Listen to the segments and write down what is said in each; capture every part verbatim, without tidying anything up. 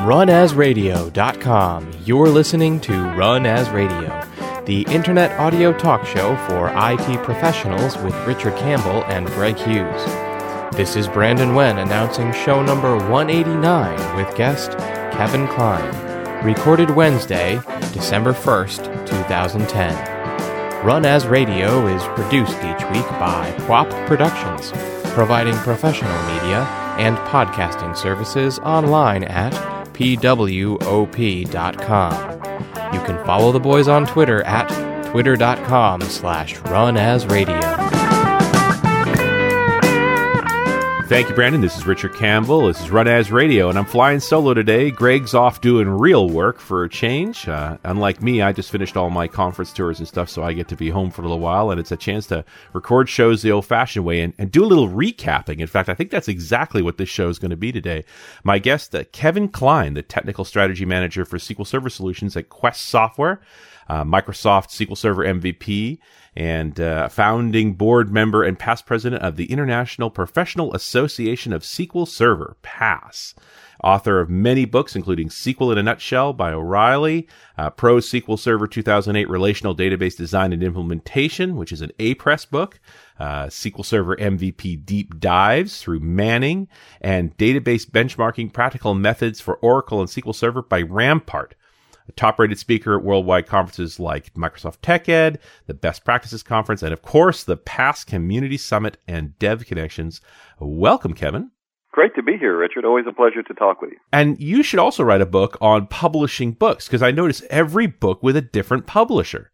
run as radio dot com. You're listening to Run As Radio, the internet audio talk show for I T professionals with Richard Campbell and Greg Hughes. This is Brandon Wen announcing show number one eighty-nine with guest Kevin Klein, recorded Wednesday, December first, twenty ten. Run As Radio is produced each week by P W A P Productions, providing professional media and podcasting services online at P W O P dot com. You can follow the boys on Twitter at twitter.com slash runasradio. Thank you, Brandon. This is Richard Campbell. This is Run As Radio, and I'm flying solo today. Greg's off doing real work for a change. Uh, unlike me, I just finished all my conference tours and stuff, so I get to be home for a little while, and it's a chance to record shows the old-fashioned way and, and do a little recapping. In fact, I think that's exactly what this show is going to be today. My guest, uh, Kevin Klein, the Technical Strategy Manager for S Q L Server Solutions at Quest Software, uh, Microsoft S Q L Server M V P, and uh, founding board member and past president of the International Professional Association of S Q L Server, PASS. Author of many books, including S Q L in a Nutshell by O'Reilly, uh, Pro S Q L Server two thousand eight Relational Database Design and Implementation, which is an A-Press book, uh, S Q L Server M V P Deep Dives through Manning, and Database Benchmarking Practical Methods for Oracle and S Q L Server by Rampart. A top-rated speaker at worldwide conferences like Microsoft TechEd, the Best Practices Conference, and of course, the PASS Community Summit and Dev Connections. Welcome, Kevin. Great to be here, Richard. Always a pleasure to talk with you. And you should also write a book on publishing books, because I notice every book with a different publisher.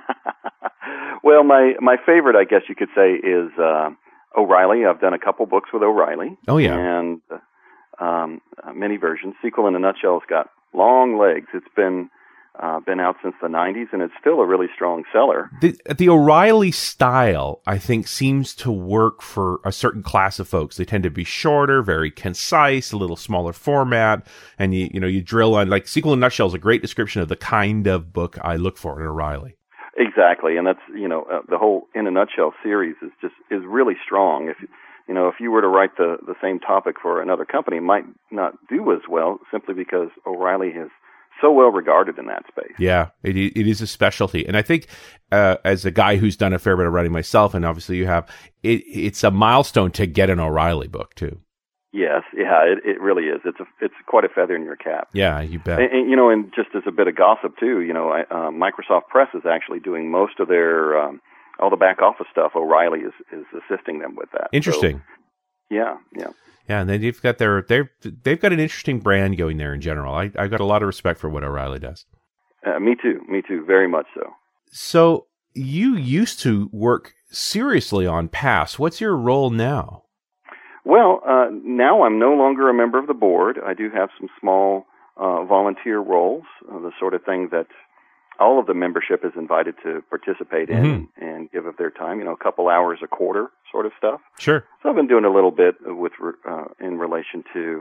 Well, my, my favorite, I guess you could say, is uh, O'Reilly. I've done a couple books with O'Reilly. Oh, yeah. And uh, um, many versions. S Q L in a Nutshell has got long legs. It's been uh, been out since the nineties, and it's still a really strong seller. The, the O'Reilly style, I think, seems to work for a certain class of folks. They tend to be shorter, very concise, a little smaller format, and you you know you drill on, like, S Q L in a Nutshell is a great description of the kind of book I look for in O'Reilly. Exactly, and that's you know uh, the whole In a Nutshell series is just is really strong. If you know if you were to write the the same topic for another company, it might not do as well simply because O'Reilly is so well regarded in that space. Yeah, it it is a specialty, and I think uh, as a guy who's done a fair bit of writing myself, and obviously you have, it it's a milestone to get an O'Reilly book too. Yes, yeah, it, it really is. It's a it's quite a feather in your cap. Yeah, you bet. And, and you know, and just as a bit of gossip too, you know, I, uh, Microsoft Press is actually doing most of their um, all the back office stuff. O'Reilly is is assisting them with that. Interesting. So, yeah, yeah. Yeah, and then you've got their they've they've got an interesting brand going there in general. I I've got a lot of respect for what O'Reilly does. Uh, me too, me too, very much so. So you used to work seriously on PASS. What's your role now? Well, uh, now I'm no longer a member of the board. I do have some small uh, volunteer roles, uh, the sort of thing that all of the membership is invited to participate in mm-hmm. and give of their time. You know, a couple hours a quarter sort of stuff. Sure. So I've been doing a little bit with uh, in relation to.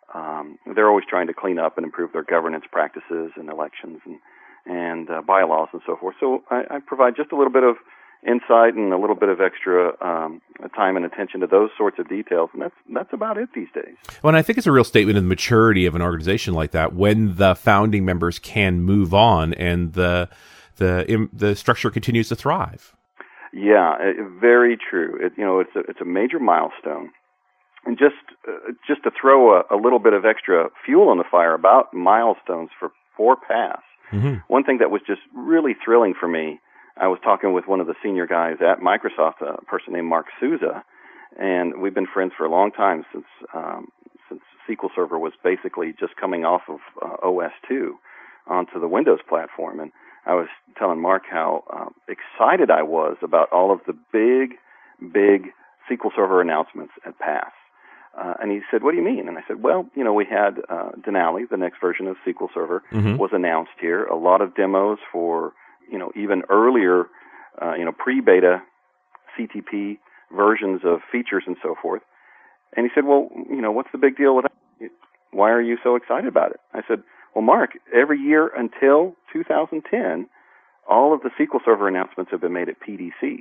Um, they're always trying to clean up and improve their governance practices and elections and and uh, bylaws and so forth. So I, I provide just a little bit of insight and a little bit of extra um, time and attention to those sorts of details, and that's that's about it these days. Well, and I think it's a real statement of the maturity of an organization like that when the founding members can move on and the the the structure continues to thrive. Yeah, it, very true. It, you know, it's a, it's a major milestone, and just uh, just to throw a, a little bit of extra fuel on the fire about milestones for for PASS. Mm-hmm. One thing that was just really thrilling for me. I was talking with one of the senior guys at Microsoft, a person named Mark Souza, and we've been friends for a long time since um, since S Q L Server was basically just coming off of uh, O S two onto the Windows platform. And I was telling Mark how um, excited I was about all of the big, big S Q L Server announcements at PASS. Uh, and he said, "What do you mean?" And I said, "Well, you know, we had uh, Denali, the next version of S Q L Server, mm-hmm. was announced here. A lot of demos for you know, even earlier, uh, you know, pre-beta C T P versions of features and so forth." And he said, "Well, you know, what's the big deal with that? Why are you so excited about it?" I said, "Well, Mark, every year until two thousand ten, all of the S Q L Server announcements have been made at P D C."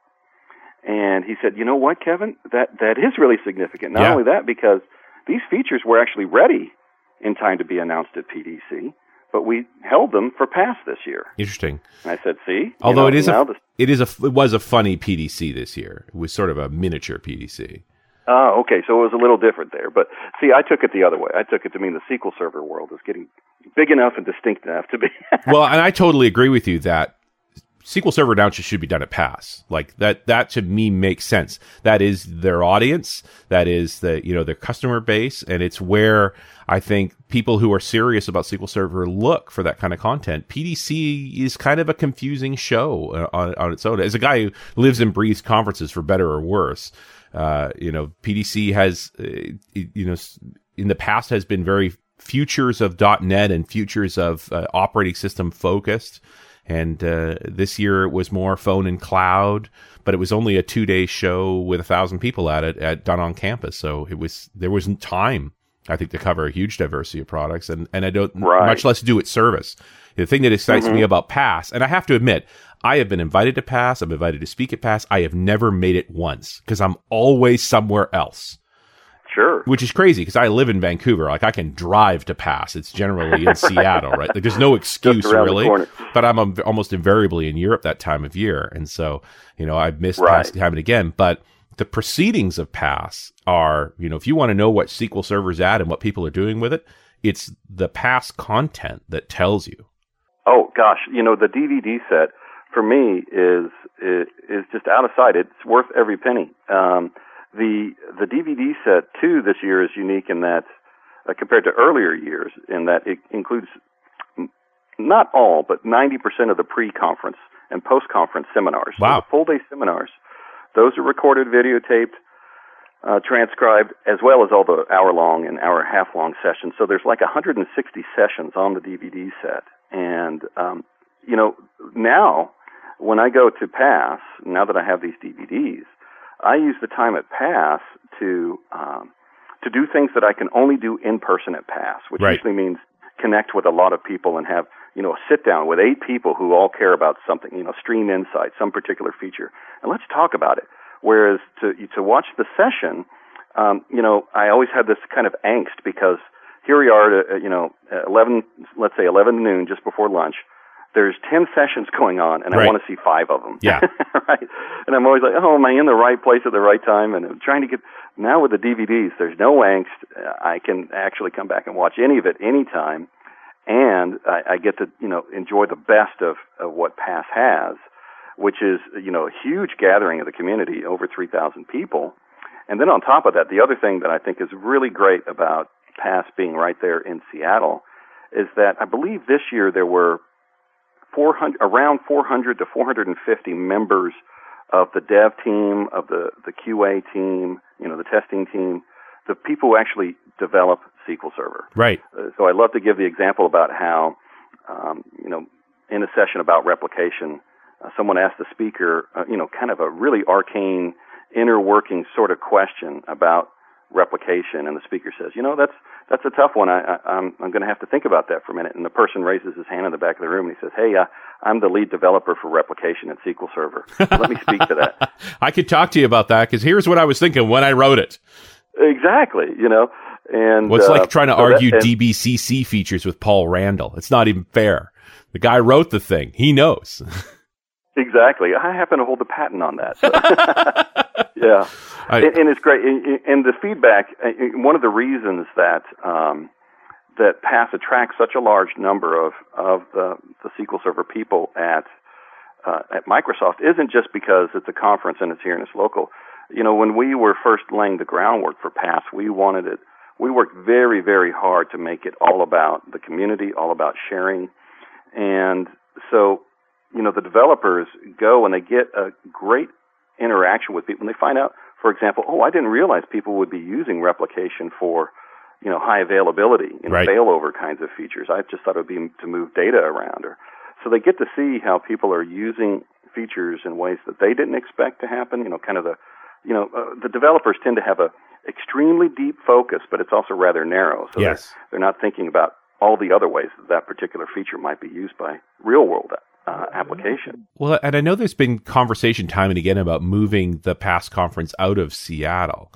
And he said, "You know what, Kevin? That that is really significant. Not yeah. only that, because these features were actually ready in time to be announced at P D C. But we held them for PASS this year. Interesting. And I said, see? Although you know, it is a, the, it is a, it was a funny P D C this year. It was sort of a miniature P D C. Oh, okay. So it was a little different there. But see, I took it the other way. I took it to mean the S Q L Server world is getting big enough and distinct enough to be. Well, and I totally agree with you that S Q L Server announcements should be done at PASS. Like that, that to me makes sense. That is their audience. That is the, you know, their customer base. And it's where I think people who are serious about S Q L Server look for that kind of content. P D C is kind of a confusing show on, on its own. As a guy who lives and breathes conferences for better or worse, uh, you know, P D C has, uh, you know, in the past has been very futures of .NET and futures of uh, operating system focused. And uh, this year it was more phone and cloud, but it was only a two-day show with a thousand people at it, at done on campus. So it was there wasn't time, I think, to cover a huge diversity of products, and and I don't right. much less do it service. The thing that excites mm-hmm. me about PASS, and I have to admit, I have been invited to PASS, I'm invited to speak at PASS. I have never made it once because I'm always somewhere else. Sure. Which is crazy because I live in Vancouver. Like I can drive to PASS. It's generally in Seattle, right? Like there's no excuse really. But I'm um, almost invariably in Europe that time of year, and so you know I've missed right. PASS time and again. But the proceedings of PASS are, you know, if you want to know what S Q L Server's at and what people are doing with it, it's the PASS content that tells you. Oh gosh, you know the D V D set for me is is, is just out of sight. It's worth every penny. Um, The the D V D set too this year is unique in that uh, compared to earlier years in that it includes m- not all but ninety percent of the pre-conference and post-conference seminars. Wow. So the full day seminars, those are recorded, videotaped, uh, transcribed, as well as all the hour-long and hour-half-long sessions. So there's like one hundred sixty sessions on the D V D set. And, um, you know, now when I go to PASS, now that I have these D V Ds, I use the time at PASS to um, to do things that I can only do in person at PASS, which right. usually means connect with a lot of people and have, you know, a sit down with eight people who all care about something, you know, Stream Insight, some particular feature, and let's talk about it. Whereas to to watch the session, um, you know, I always had this kind of angst because here we are, at, you know, eleven, let's say eleven noon, just before lunch. There's ten sessions going on, and right. I want to see five of them. Yeah. Right. And I'm always like, oh, am I in the right place at the right time? And I'm trying to get, now with the D V Ds, there's no angst. I can actually come back and watch any of it anytime. And I, I get to, you know, enjoy the best of, of what PASS has, which is, you know, a huge gathering of the community, over three thousand people. And then on top of that, the other thing that I think is really great about PASS being right there in Seattle is that I believe this year there were four hundred, around four hundred to four hundred fifty members of the dev team, of the, the Q A team, you know, the testing team, the people who actually develop S Q L Server. Right. Uh, so I love to give the example about how, um, you know, in a session about replication, uh, someone asked the speaker, uh, you know, kind of a really arcane, inner working sort of question about replication, and the speaker says, you know, that's that's a tough one. I, I, I'm I'm going to have to think about that for a minute. And the person raises his hand in the back of the room and he says, hey, uh, I'm the lead developer for replication at S Q L Server. Let me speak to that. I could talk to you about that because here's what I was thinking when I wrote it. Exactly, you know. And well, it's uh, like trying to so argue that, and, D B C C features with Paul Randall. It's not even fair. The guy wrote the thing. He knows. Exactly. I happen to hold the patent on that. So. Yeah. I, and, and it's great. And the feedback, one of the reasons that um, that PASS attracts such a large number of, of the, the S Q L Server people at uh, at Microsoft isn't just because it's a conference and it's here and it's local. You know, when we were first laying the groundwork for PASS, we wanted it, we worked very, very hard to make it all about the community, all about sharing. And so, you know, the developers go and they get a great interaction with people. And they find out, for example, oh, I didn't realize people would be using replication for, you know, high availability, you know, right. failover kinds of features. I just thought it would be to move data around. Or so they get to see how people are using features in ways that they didn't expect to happen. You know, kind of the, you know, uh, the developers tend to have a extremely deep focus, but it's also rather narrow. So yes. they're, they're not thinking about all the other ways that that particular feature might be used by real world uh, application. Well, and I know there's been conversation time and again about moving the PASS conference out of Seattle.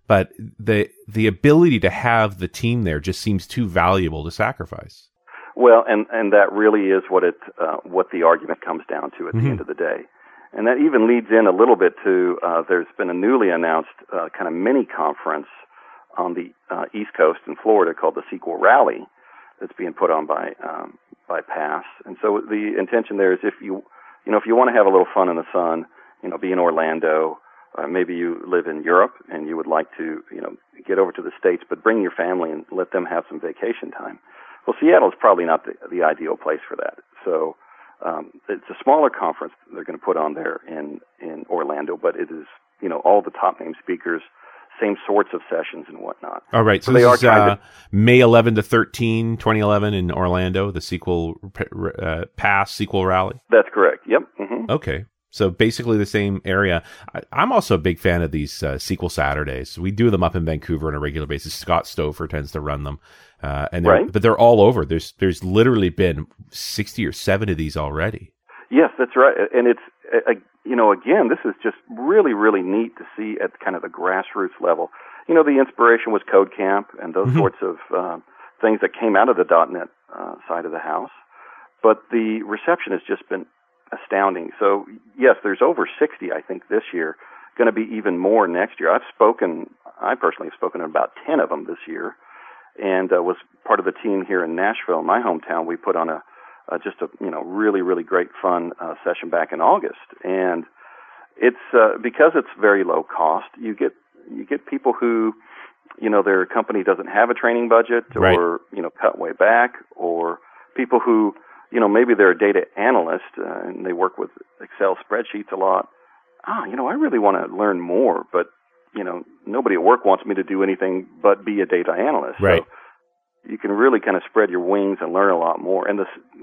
but the the ability to have the team there just seems too valuable to sacrifice. Well, and, and that really is what it uh, what the argument comes down to at Mm-hmm. the end of the day. And that even leads in a little bit to, uh, there's been a newly announced uh, kind of mini conference on the uh, East Coast in Florida called the Sequel Rally that's being put on by um, by PASS. And so the intention there is if you, you know, if you want to have a little fun in the sun, you know, be in Orlando, uh, maybe you live in Europe and you would like to, you know, get over to the States, but bring your family and let them have some vacation time. Well, Seattle is probably not the, the ideal place for that. So um, it's a smaller conference they're going to put on there in, in Orlando, but it is, you know, all the top name speakers, same sorts of sessions and whatnot. All right. So, so this is uh, to, May eleventh to thirteenth, twenty eleven in Orlando, the Sequel uh, PASS Sequel Rally. That's correct. Yep. Mm-hmm. Okay. So basically the same area. I, I'm also a big fan of these uh, Sequel Saturdays. We do them up in Vancouver on a regular basis. Scott Stouffer tends to run them. Uh, and they're, right. But they're all over. There's there's literally been sixty or seventy of these already. Yes, that's right. And it's, uh, you know, again, this is just really, really neat to see at kind of the grassroots level. You know, the inspiration was Code Camp and those Mm-hmm. sorts of um, things that came out of the .NET uh, side of the house. But the reception has just been astounding. So, yes, there's over sixty, I think, this year. Going to be even more next year. I've spoken, I personally have spoken at about ten of them this year, and uh, was part of the team here in Nashville, my hometown. We put on a uh, just a you know really really great fun uh, session back in August, and it's uh, because it's very low cost. You get you get people who you know their company doesn't have a training budget, or right. you know cut way back, or people who you know maybe they're a data analyst uh, and they work with Excel spreadsheets a lot. Ah, you know I really want to learn more, but you know, nobody at work wants me to do anything but be a data analyst. Right. So you can really kind of spread your wings and learn a lot more. And this,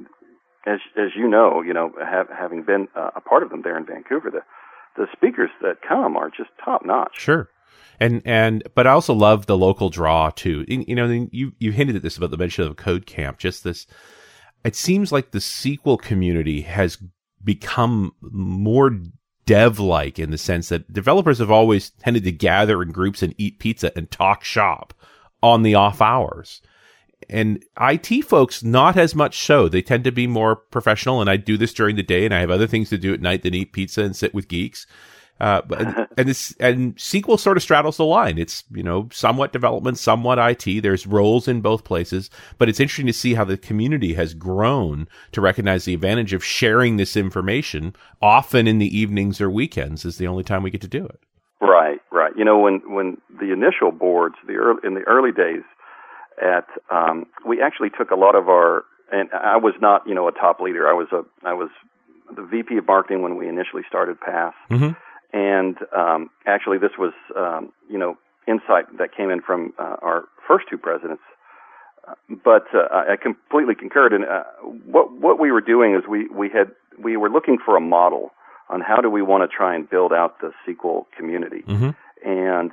as as you know, you know, have, having been uh, a part of them there in Vancouver, the the speakers that come are just top notch. Sure. And and but I also love the local draw too. You know, you you hinted at this about the mention of Code Camp. Just this, it seems like the Sequel community has become more dev-like in the sense that developers have always tended to gather in groups and eat pizza and talk shop on the off hours. And I T folks, not as much so. They tend to be more professional, and I do this during the day, and I have other things to do at night than eat pizza and sit with geeks. Uh, and, and this, and Sequel sort of straddles the line. It's, you know, somewhat development, somewhat I T. There's roles in both places, but it's interesting to see how the community has grown to recognize the advantage of sharing this information. Often in the evenings or weekends is the only time we get to do it. Right, right. You know, when, when the initial boards, the early, in the early days at, um, we actually took a lot of our, and I was not, you know, a top leader. I was a, I was the V P of marketing when we initially started PASS. Mm-hmm. And um, actually, this was, um, you know, insight that came in from uh, our first two presidents. Uh, but uh, I completely concurred. And uh, what what we were doing is we, we had we were looking for a model on how do we want to try and build out the Sequel community. Mm-hmm. And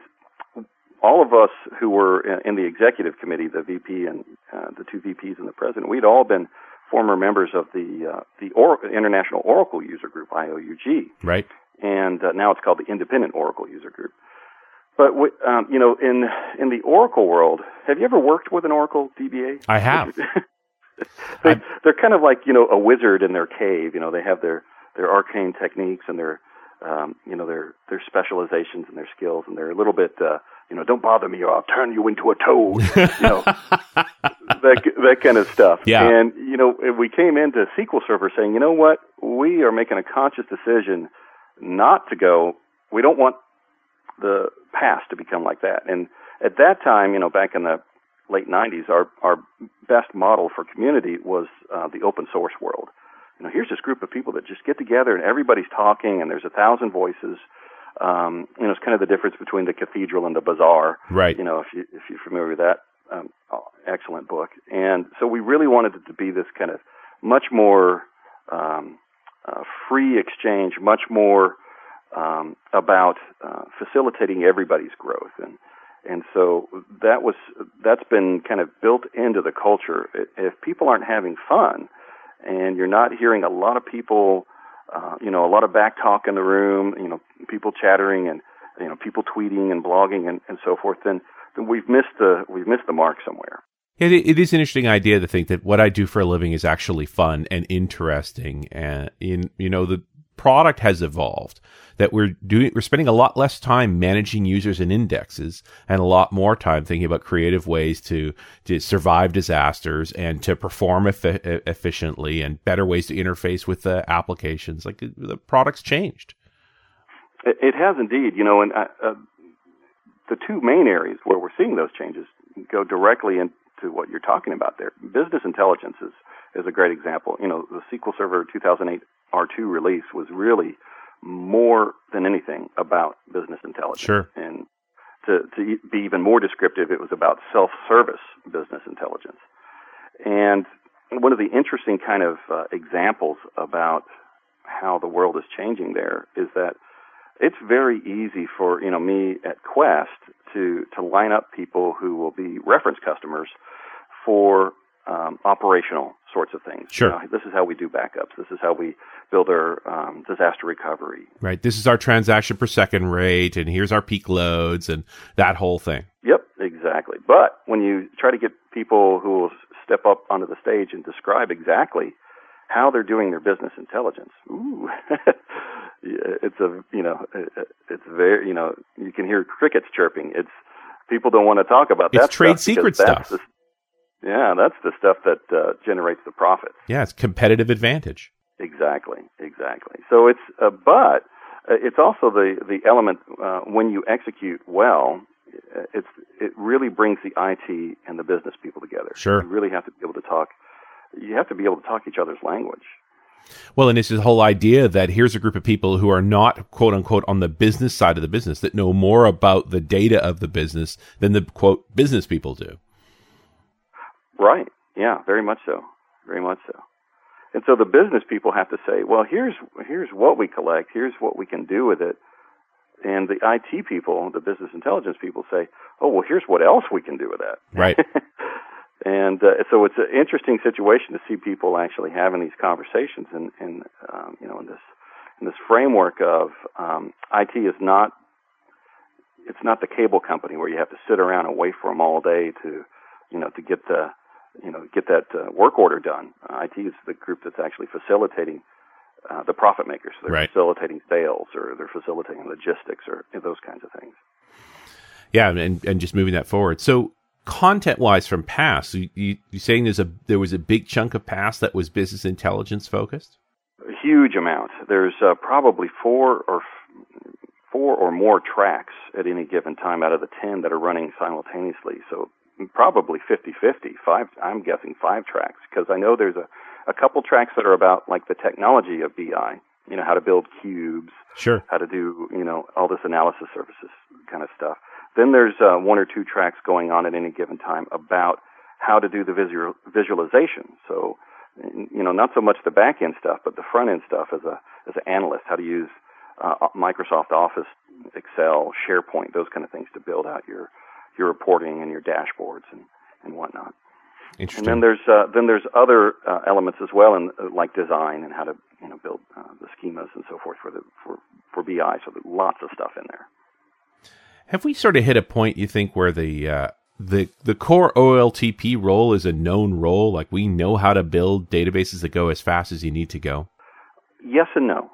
all of us who were in the executive committee, the V P and uh, the two V Ps and the president, we'd all been former members of the uh, the or- International Oracle User Group, I O U G. Right. And uh, now it's called the Independent Oracle User Group. But, w- um, you know, in in the Oracle world, have you ever worked with an Oracle D B A? I have. they, they're kind of like, you know, a wizard in their cave. You know, they have their, their arcane techniques and their, um, you know, their, their specializations and their skills. And they're a little bit, uh, you know, don't bother me or I'll turn you into a toad. You know, that, that kind of stuff. Yeah. And, you know, we came into S Q L Server saying, you know what, we are making a conscious decision not to go, we don't want the past to become like that. And at that time, you know, back in the late nineties, our, our best model for community was uh, the open source world. You know, here's this group of people that just get together and everybody's talking and there's a thousand voices. Um, you know, it's kind of the difference between the cathedral and the bazaar. Right. You know, if, you, if you're familiar with that, um, oh, excellent book. And so we really wanted it to be this kind of much more um, Uh, free exchange, much more um, about uh, facilitating everybody's growth, and and so that was that's been kind of built into the culture. If people aren't having fun, and you're not hearing a lot of people, uh, you know, a lot of back talk in the room, you know, people chattering and you know, people tweeting and blogging and, and so forth, then, then we've missed the we've missed the mark somewhere. It, it is an interesting idea to think that what I do for a living is actually fun and interesting, and in you know the product has evolved. That we're doing, we're spending a lot less time managing users and indexes, and a lot more time thinking about creative ways to to survive disasters and to perform efi- efficiently, and better ways to interface with the applications. Like the product's changed. It, it has indeed, you know, and uh, uh, the two main areas where we're seeing those changes go directly into what you're talking about there. Business intelligence is is a great example. You know, the S Q L Server two thousand eight R two release was really more than anything about business intelligence. Sure. And to, to be even more descriptive, it was about self-service business intelligence. And one of the interesting kind of uh, examples about how the world is changing there is that it's very easy for, you know, me at Quest to, to line up people who will be reference customers for um, operational sorts of things. Sure. You know, this is how we do backups. This is how we build our um, disaster recovery. Right. This is our transaction per second rate, and here's our peak loads, and that whole thing. Yep, exactly. But when you try to get people who will step up onto the stage and describe exactly how they're doing their business intelligence, ooh, it's a, you know, it's very, you know, you can hear crickets chirping. It's, people don't want to talk about that. It's trade secret stuff. The, yeah, that's the stuff that uh, generates the profits. Yeah, it's competitive advantage. Exactly, exactly. So it's, uh, but uh, it's also the the element uh, when you execute well. It's it really brings the I T and the business people together. Sure, you really have to be able to talk. You have to be able to talk each other's language. Well, and it's this whole idea that here's a group of people who are not, quote unquote, on the business side of the business, that know more about the data of the business than the, quote, business people do. Right. Yeah, very much so. Very much so. And so the business people have to say, well, here's here's what we collect, here's what we can do with it. And the I T people, the business intelligence people say, oh, well, here's what else we can do with that. Right. And uh, so it's an interesting situation to see people actually having these conversations, and, and um, you know, in this in this framework of um, I T is not it's not the cable company where you have to sit around and wait for them all day to, you know, to get the you know get that uh, work order done. Uh, I T is the group that's actually facilitating uh, the profit makers. They're right. facilitating sales, or they're facilitating logistics, or you know, those kinds of things. Yeah, and and just moving that forward. So, content-wise, from past, you, you, you're saying there's a there was a big chunk of past that was business intelligence focused? A huge amount. There's uh, probably four or f- four or more tracks at any given time out of the ten that are running simultaneously. So probably fifty-fifty. Five. I'm guessing five tracks, because I know there's a, a couple tracks that are about like the technology of B I. You know, how to build cubes. Sure. How to do, you know, all this analysis services kind of stuff. Then there's uh, one or two tracks going on at any given time about how to do the visual, visualization. So, you know, not so much the back-end stuff, but the front-end stuff as a as an analyst, how to use uh, Microsoft Office, Excel, SharePoint, those kind of things to build out your your reporting and your dashboards and, and whatnot. Interesting. And then there's uh, then there's other uh, elements as well, in, uh, like design and how to you know build uh, the schemas and so forth for the for for B I. So there's lots of stuff in there. Have we sort of hit a point, you think, where the uh, the the core O L T P role is a known role? Like, we know how to build databases that go as fast as you need to go? Yes and no.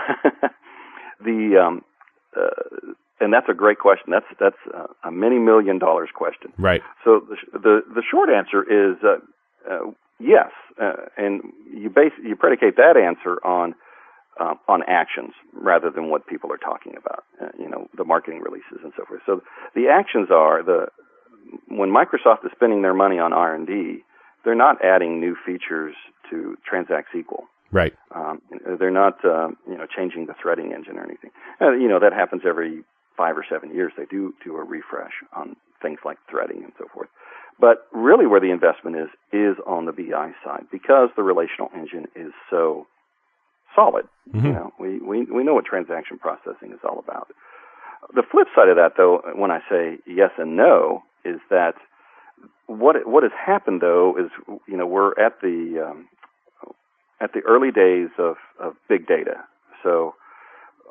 the um, uh, and that's a great question. That's that's uh, a many million dollars question. Right. So the the, the short answer is uh, uh, yes, uh, and you base you predicate that answer on. Um, on actions rather than what people are talking about, uh, you know, the marketing releases and so forth. So the actions are the when Microsoft is spending their money on R and D, they're not adding new features to Transact S Q L. Right. Um, they're not, uh, you know, changing the threading engine or anything. Uh, you know, that happens every five or seven years. They do do a refresh on things like threading and so forth. But really, where the investment is is on the B I side, because the relational engine is so solid. Mm-hmm. You know, we, we, we know what transaction processing is all about. The flip side of that, though, when I say yes and no, is that what what has happened, though, is, you know, we're at the um, at the early days of, of big data. So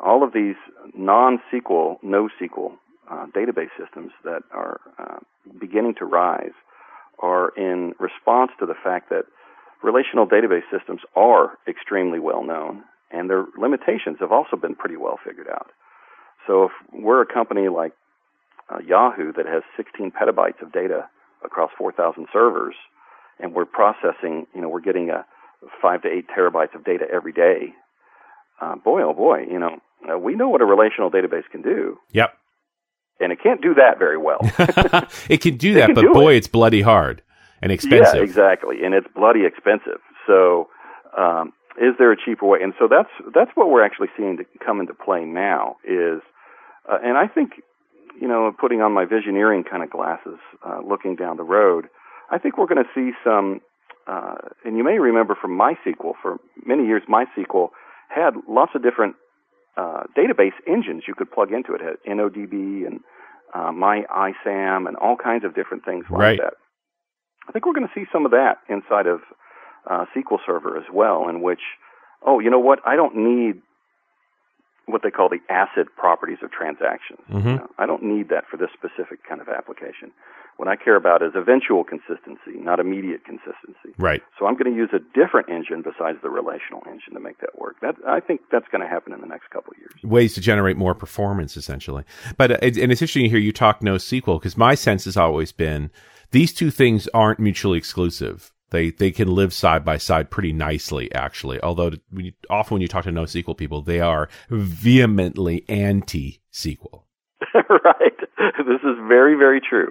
all of these non-S Q L, NoSQL uh, database systems that are uh, beginning to rise are in response to the fact that relational database systems are extremely well known, and their limitations have also been pretty well figured out. So if we're a company like uh, Yahoo that has sixteen petabytes of data across four thousand servers, and we're processing, you know, we're getting a five to eight terabytes of data every day, uh, boy, oh boy, you know, uh, we know what a relational database can do. Yep. And it can't do that very well. It can do that, can but do boy, it. it's bloody hard and expensive. Yeah, exactly. And it's bloody expensive. So, um, is there a cheaper way? And so that's that's what we're actually seeing to come into play now is, uh, and I think, you know, putting on my visioneering kind of glasses, uh, looking down the road, I think we're going to see some, uh, and you may remember from MySQL, for many years MySQL had lots of different uh, database engines you could plug into it. It had InnoDB and uh, MyISAM and all kinds of different things like Right. that. I think we're going to see some of that inside of uh, S Q L Server as well, in which, oh, you know what, I don't need what they call the ACID properties of transactions. Mm-hmm. You know, I don't need that for this specific kind of application. What I care about is eventual consistency, not immediate consistency. Right. So I'm going to use a different engine besides the relational engine to make that work. That, I think that's going to happen in the next couple of years. Ways to generate more performance, essentially. But uh, it, and it's interesting to hear you talk NoSQL, because my sense has always been these two things aren't mutually exclusive. They they can live side by side pretty nicely, actually. Although when you, often when you talk to NoSQL people, they are vehemently anti-S Q L. Right. This is very, very true.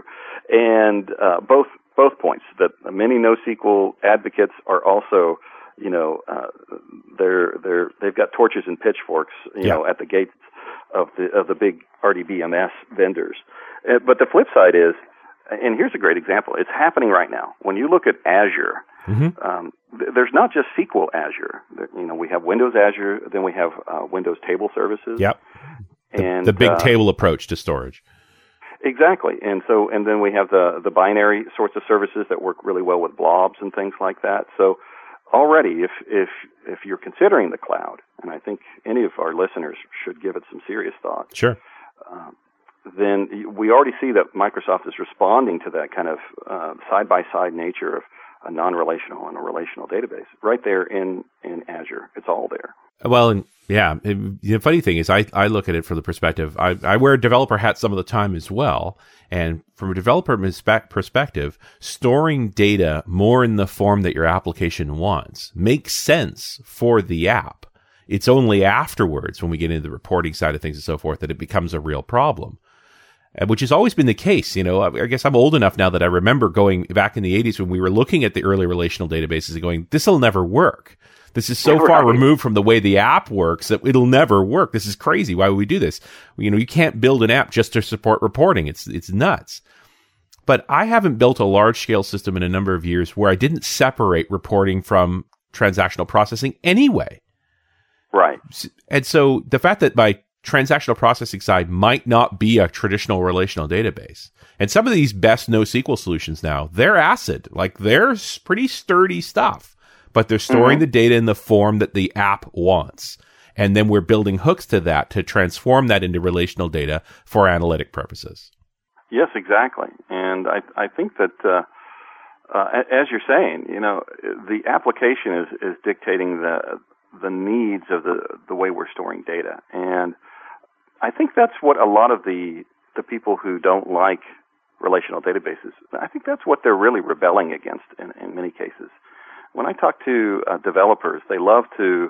And uh, both both points, that many NoSQL advocates are also, you know, uh, they're they're they've got torches and pitchforks, you Yeah. know, at the gates of the of the big R D B M S vendors. Uh, but the flip side is, and here's a great example, it's happening right now. When you look at Azure, Mm-hmm. um, th- there's not just S Q L Azure. There, you know, we have Windows Azure, then we have uh, Windows Table Services. Yep. The, and the big uh, table approach to storage. Exactly, and so and then we have the the binary sorts of services that work really well with blobs and things like that. So already, if if if you're considering the cloud, and I think any of our listeners should give it some serious thought, Sure. uh, then we already see that Microsoft is responding to that kind of uh, side-by-side nature of a non-relational and a relational database right there in in Azure. It's all there. Well, and yeah, it, the funny thing is, I, I look at it from the perspective, I, I wear a developer hat some of the time as well. And from a developer perspe- perspective, storing data more in the form that your application wants makes sense for the app. It's only afterwards, when we get into the reporting side of things and so forth, that it becomes a real problem. Uh, Which has always been the case. You know, I I guess I'm old enough now that I remember going back in the eighties when we were looking at the early relational databases and going, this will never work. This is so far Right. removed from the way the app works that it'll never work. This is crazy. Why would we do this? You know, you can't build an app just to support reporting. It's, it's nuts. But I haven't built a large scale system in a number of years where I didn't separate reporting from transactional processing anyway. Right. And so the fact that my transactional processing side might not be a traditional relational database. And some of these best NoSQL solutions now, they're ACID. Like, they're s- pretty sturdy stuff, but they're storing Mhm. the data in the form that the app wants. And then we're building hooks to that to transform that into relational data for analytic purposes. Yes, exactly. And I I think that, uh, uh, a- as you're saying, you know, the application is, is dictating the the needs of the, the way we're storing data. And I think that's what a lot of the the people who don't like relational databases, I think that's what they're really rebelling against in, in many cases. When I talk to uh, developers, they love to,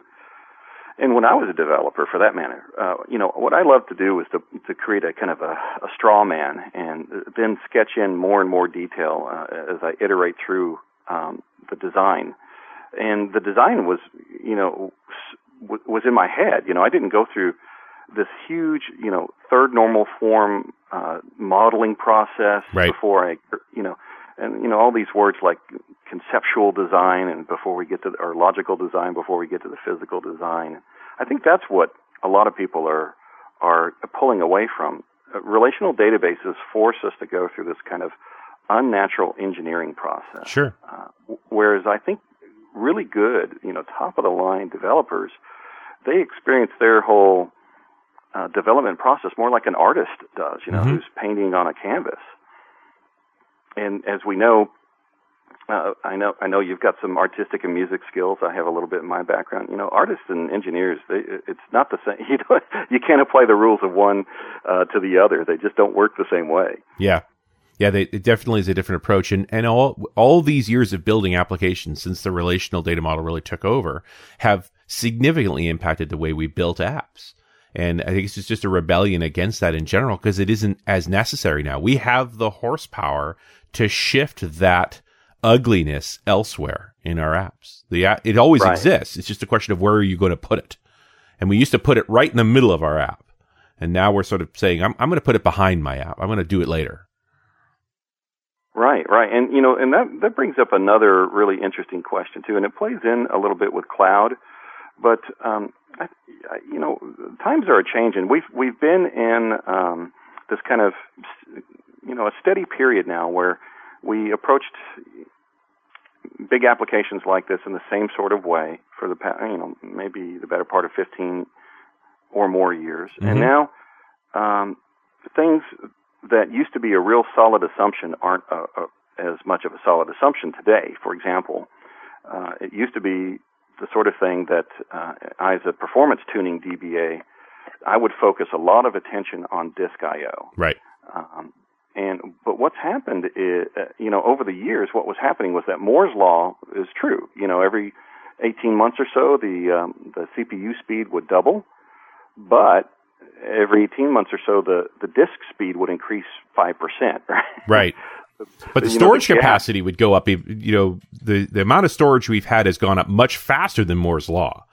and when I was a developer for that matter, uh, you know, what I love to do was to to create a kind of a, a straw man and then sketch in more and more detail uh, as I iterate through um, the design. And the design was, you know, w- was in my head. You know, I didn't go through this huge, you know, third normal form uh, modeling process Right. before I, you know, and, you know, all these words like conceptual design and before we get to, or logical design before we get to the physical design. I think that's what a lot of people are, are pulling away from. Uh, relational databases force us to go through this kind of unnatural engineering process. Sure. Uh, w- whereas I think really good, you know, top of the line developers, they experience their whole uh, development process more like an artist does, you know, mm-hmm. who's painting on a canvas. And as we know, uh, I know, I know you've got some artistic and music skills. I have a little bit in my background. You know, artists and engineers, they, it's not the same. You know, you can't apply the rules of one uh, to the other. They just don't work the same way. Yeah. Yeah, they, it definitely is a different approach. And, and all, all these years of building applications since the relational data model really took over have significantly impacted the way we built apps. And I think it's just a rebellion against that in general because it isn't as necessary now. We have the horsepower to shift that ugliness elsewhere in our apps. The It always right. exists. It's just a question of where are you going to put it. And we used to put it right in the middle of our app. And now we're sort of saying, I'm, I'm going to put it behind my app. I'm going to do it later. Right, right. And, you know, and that, that brings up another really interesting question, too. And it plays in a little bit with cloud. But, um, I, I, you know, times are changing. We've, we've been in um, this kind of, you know, a steady period now where we approached big applications like this in the same sort of way for the, you know, maybe the better part of fifteen or more years. Mm-hmm. And now um, things that used to be a real solid assumption aren't a, a, as much of a solid assumption today. For example, uh, it used to be the sort of thing that uh, I, as a performance tuning D B A, I would focus a lot of attention on disk I O. Right. Um, and but what's happened is, uh, you know, over the years, what was happening was that Moore's law is true. You know, every eighteen months or so, the um, the C P U speed would double, but every eighteen months or so, the, the disk speed would increase five percent, right? Right. But the you storage know, the capacity would go up. You know, the, the amount of storage we've had has gone up much faster than Moore's law.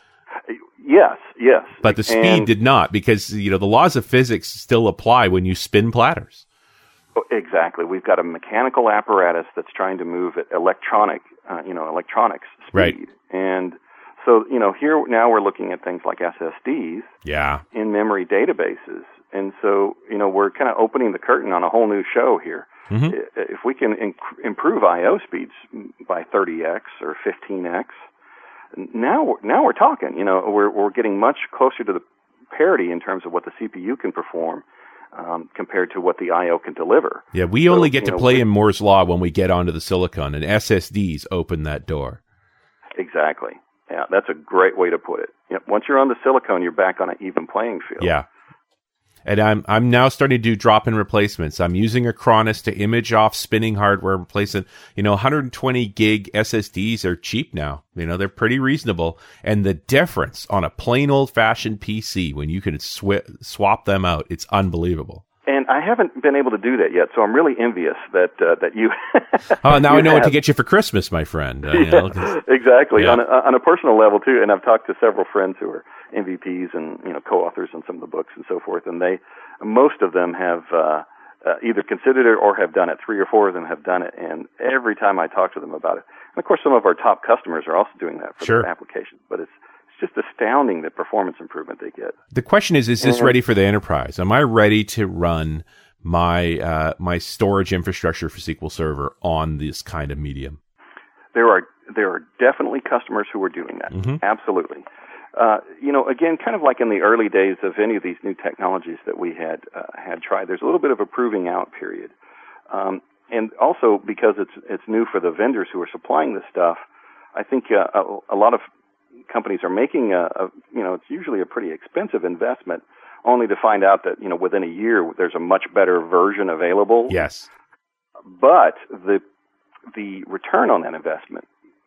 Yes, yes. But the speed and, did not because, you know, the laws of physics still apply when you spin platters. Exactly. We've got a mechanical apparatus that's trying to move at electronic, uh, you know, electronics speed. Right. And so, you know, here now we're looking at things like S S Ds, yeah, in-memory databases. And so, you know, we're kind of opening the curtain on a whole new show here. Mm-hmm. If we can inc- improve I O speeds by thirty x or fifteen x, now, now we're talking. You know, we're we're getting much closer to the parity in terms of what the C P U can perform um, compared to what the I O can deliver. Yeah, we so, only get to know, play in Moore's law when we get onto the silicon, and S S Ds open that door. Exactly. Yeah, that's a great way to put it. You know, once you're on the silicon, you're back on an even playing field. Yeah. And I'm I'm now starting to do drop-in replacements. I'm using Acronis to image off spinning hardware, replacing, you know, one hundred twenty gig S S Ds are cheap now. You know, they're pretty reasonable. And the difference on a plain old-fashioned P C when you can sw- swap them out, it's unbelievable. And I haven't been able to do that yet, so I'm really envious that uh, that you. Oh, now you I know have. what to get you for Christmas, my friend. Uh, yeah, you know, exactly. Yeah. On, a, on a personal level too, and I've talked to several friends who are M V Ps and you know co-authors on some of the books and so forth, and they, most of them have uh, uh, either considered it or have done it. Three or four of them have done it, and every time I talk to them about it, and of course some of our top customers are also doing that for sure. their applications, but it's. It's just astounding the performance improvement they get. The question is, is this and, ready for the enterprise? Am I ready to run my uh, my storage infrastructure for S Q L Server on this kind of medium? There are there are definitely customers who are doing that. Mm-hmm. Absolutely. Uh, you know, again, kind of like in the early days of any of these new technologies that we had uh, had tried, there's a little bit of a proving out period, um, and also because it's it's new for the vendors who are supplying this stuff. I think uh, a, a lot of companies are making a, a, you know, it's usually a pretty expensive investment, only to find out that, you know, within a year there's a much better version available. Yes. But the the return on that investment,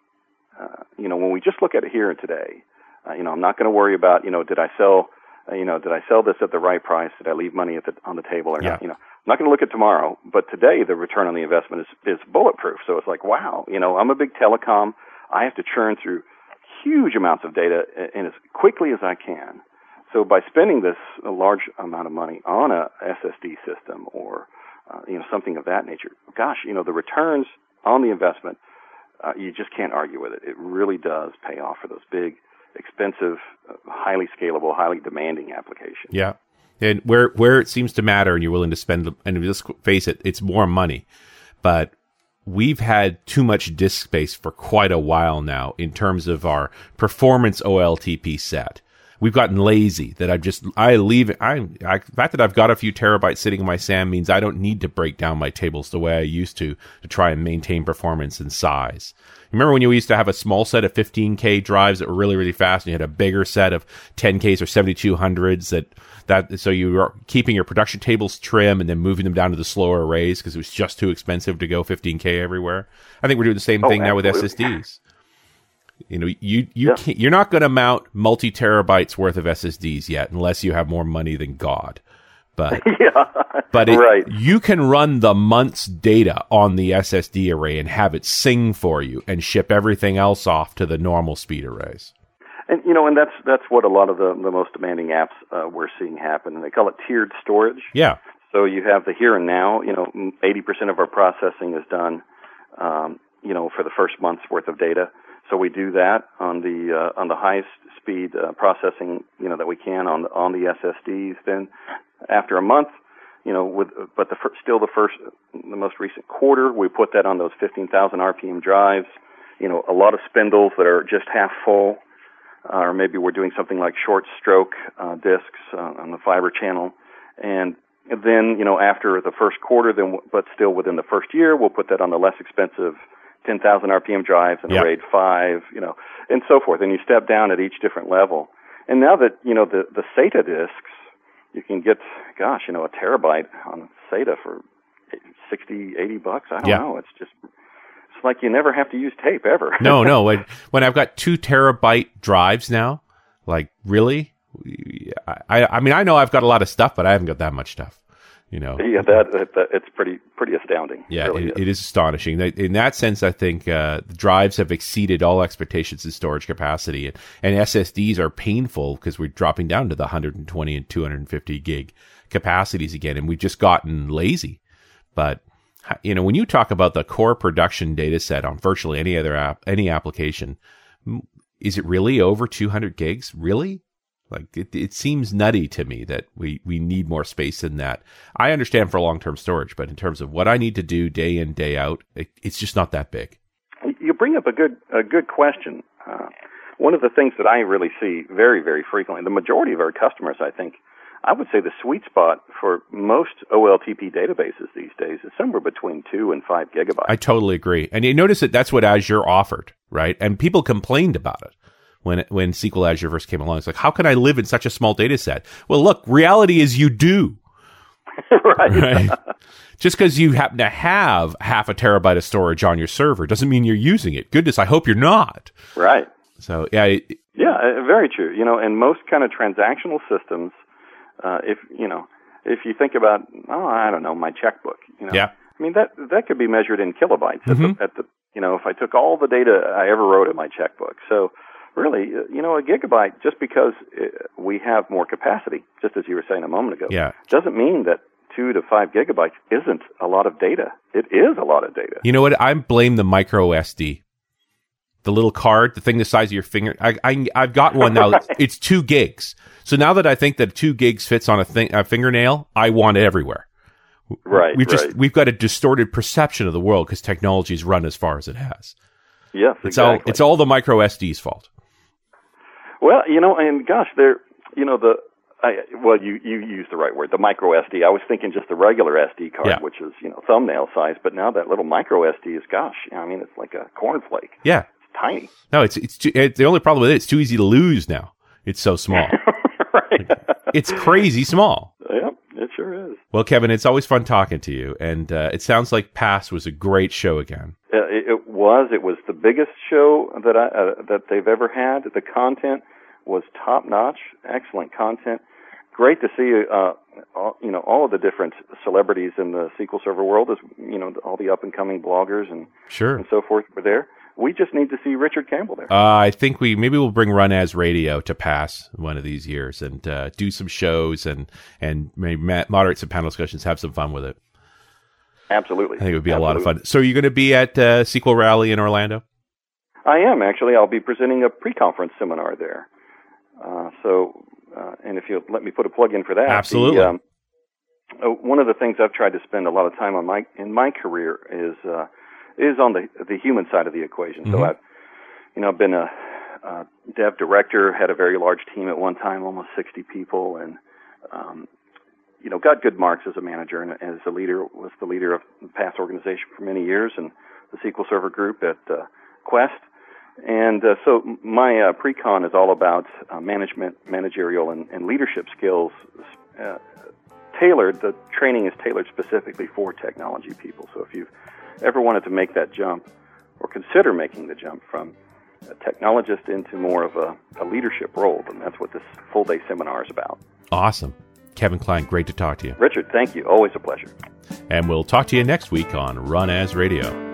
uh, you know, when we just look at it here and today, uh, you know, I'm not going to worry about, you know, did I sell, uh, you know, did I sell this at the right price? Did I leave money at the, on the table or yeah. not? You know, I'm not going to look at tomorrow, but today the return on the investment is, is bulletproof. So it's like, wow, you know, I'm a big telecom. I have to churn through huge amounts of data and as quickly as I can. So by spending this a large amount of money on a S S D system or uh, you know something of that nature, gosh, you know the returns on the investment, uh, you just can't argue with it. It really does pay off for those big, expensive, uh, highly scalable, highly demanding applications. Yeah, and where where it seems to matter, and you're willing to spend, and let's face it, it's more money, but we've had too much disk space for quite a while now in terms of our performance O L T P set. we've gotten lazy that I've just, I leave it. I, I, the fact that I've got a few terabytes sitting in my SAM means I don't need to break down my tables the way I used to to try and maintain performance and size. Remember when you used to have a small set of fifteen K drives that were really, really fast, and you had a bigger set of ten Ks or seventy-two hundreds that, that, so you were keeping your production tables trim and then moving them down to the slower arrays because it was just too expensive to go fifteen K everywhere. I think we're doing the same oh, thing now with S S Ds. You know, you, you yeah. can't, you're not going to mount multi-terabytes worth of S S Ds yet unless you have more money than God. But, yeah, but it, right. you can run the month's data on the S S D array and have it sing for you and ship everything else off to the normal speed arrays. And, you know, and that's that's what a lot of the, the most demanding apps uh, we're seeing happen. And they call it tiered storage. Yeah. So you have the here and now. You know, eighty percent of our processing is done, um, you know, for the first month's worth of data. So we do that on the uh, on the highest speed uh, processing, you know, that we can on on the S S Ds. Then after a month, you know, with but the still the first the most recent quarter, we put that on those fifteen thousand R P M drives. You know, a lot of spindles that are just half full, uh, or maybe we're doing something like short stroke uh, discs uh, on the fiber channel, and then you know after the first quarter, then but still within the first year, we'll put that on the less expensive ten thousand R P M drives and yep. RAID five, you know, and so forth. And you step down at each different level. And now that, you know, the, the SATA disks, you can get, gosh, you know, a terabyte on SATA for sixty, eighty bucks. I don't yeah. know. It's just, it's like you never have to use tape ever. no, no. When, when I've got two terabyte drives now, like, really? I, I mean, I know I've got a lot of stuff, but I haven't got that much stuff. You know, yeah, that, that, that it's pretty pretty astounding. Yeah, it, really it, is. it is astonishing. In that sense, I think uh, the drives have exceeded all expectations in storage capacity, and, and S S Ds are painful because we're dropping down to the one hundred twenty and two hundred fifty gig capacities again, and we've just gotten lazy. But you know, when you talk about the core production data set on virtually any other app, any application, is it really over two hundred gigs? Really? Like, it, it seems nutty to me that we, we need more space than that. I understand for long-term storage, but in terms of what I need to do day in, day out, it, it's just not that big. You bring up a good a good question. Uh, one of the things that I really see very, very frequently, the majority of our customers, I think, I would say the sweet spot for most O L T P databases these days is somewhere between two and five gigabytes. I totally agree. And you notice that that's what Azure offered, right? And people complained about it. When when S Q L Azure first came along, it's like, how can I live in such a small data set? Well, look, reality is you do. right. right? Just because you happen to have half a terabyte of storage on your server doesn't mean you're using it. Goodness, I hope you're not. Right. So, yeah. It, yeah, uh, very true. You know, and most kind of transactional systems, uh, if, you know, if you think about, oh, I don't know, my checkbook, you know. Yeah. I mean, that that could be measured in kilobytes Mm-hmm. at, the, at the, you know, if I took all the data I ever wrote in my checkbook. So, really, you know, a gigabyte, just because we have more capacity, just as you were saying a moment ago, yeah. doesn't mean that two to five gigabytes isn't a lot of data. It is a lot of data. You know what? I blame the micro S D. The little card, the thing the size of your finger. I, I, I've got one now. Right. It's two gigs. So now that I think that two gigs fits on a, thing, a fingernail, I want it everywhere. Right, We've just right. we've got a distorted perception of the world because technology's run as far as it has. Yes, it's exactly. all it's all the micro S D's fault. Well, you know, and gosh, there, you know, the, I, well, you, you used the right word, the micro S D. I was thinking just the regular S D card, Yeah. which is, you know, thumbnail size, but now that little micro S D is, gosh, I mean, it's like a cornflake. Yeah. It's tiny. No, it's it's too, it, the only problem with it, it's too easy to lose now. It's so small. Right. It's crazy small. Yep, it sure is. Well, Kevin, it's always fun talking to you, and uh, it sounds like Pass was a great show again. Uh, it, it was. It was the biggest show that I uh, that they've ever had. The content was top notch. Excellent content. Great to see. Uh, all, you know, all of the different celebrities in the S Q L Server world. Is you know all the up and coming bloggers and Sure. and so forth were there. We just need to see Richard Campbell there. Uh, I think we maybe we'll bring Run As Radio to Pass one of these years and uh, do some shows and and maybe moderate some panel discussions. Have some fun with it. Absolutely. I think it would be Absolutely. a lot of fun. So, are you going to be at uh, S Q L Rally in Orlando? I am actually. I'll be presenting a pre-conference seminar there. Uh, so, uh, and if you'll let me put a plug in for that. Absolutely. The, um, uh, one of the things I've tried to spend a lot of time on my in my career is uh, is on the the human side of the equation. Mm-hmm. So I've you know been a uh, dev director, had a very large team at one time, almost sixty people, and um, you know, got good marks as a manager and as a leader. Was the leader of the P A S organization for many years and the S Q L Server group at uh, Quest. And uh, so my uh, pre-con is all about uh, management, managerial, and, and leadership skills. Uh, tailored, the training is tailored specifically for technology people. So if you've ever wanted to make that jump or consider making the jump from a technologist into more of a, a leadership role, then that's what this full-day seminar is about. Awesome. Kevin Klein, great to talk to you. Richard, thank you. Always a pleasure. And we'll talk to you next week on Run As Radio.